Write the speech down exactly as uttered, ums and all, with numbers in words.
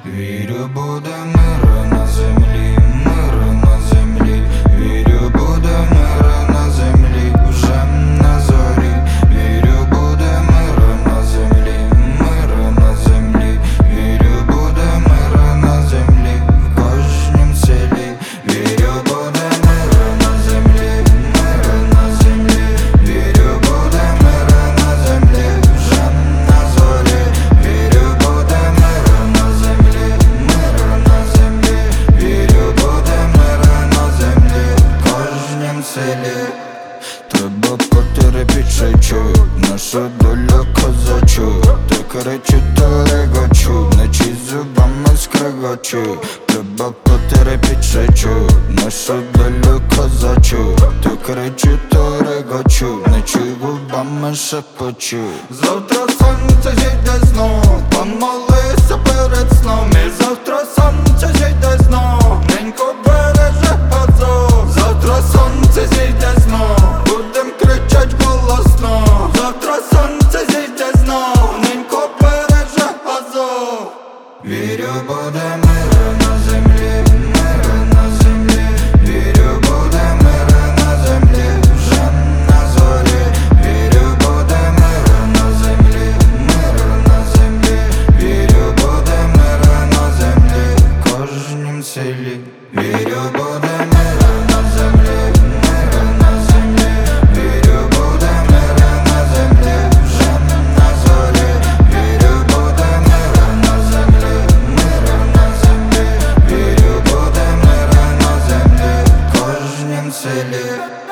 Вірю, буде мир на землі, мир на землі. Вірю, буде мир на землі, вже на зорі. Вірю, буде мир на землі, мир на землі. Вірю, буде мир на землі, в кожнім селі. Вірю, буде мир на землі, мир на землі. Вірю, буде мир на землі, вже на зорі. Вірю, буде мир на землі, мир на землі. Вірю, буде мир на землі, в кожнім селі. Треба потерпічечу, наша доля козачу. Ти кричу, то регочу, ночі зубами скрегочу. Треба потерпічечу, наша доля козачу. Ти кричу, то регочу, ночі губами шепочу. Завтра сонце зійде знов, помолися перед сном. І завтра сонце зійде знов, ненько береже Азов. Завтра сонце зійде знов, будем кричать голосно. Завтра сонце зійде знов, ненько береже Азов. Вірю, буде мир на землі, мир на землі. Вірю, буде мир на землі, вже на зорі. Вірю, буде мир на землі, мир на землі. Вірю, буде мир на землі, в кожнім селі. Вірю, буде мир на землі, мир на землі. Вірю, буде мир на землі, вже на зорі. Вірю, буде мир на землі, мир на землі. Вірю, буде мир на землі, в кожнім селі.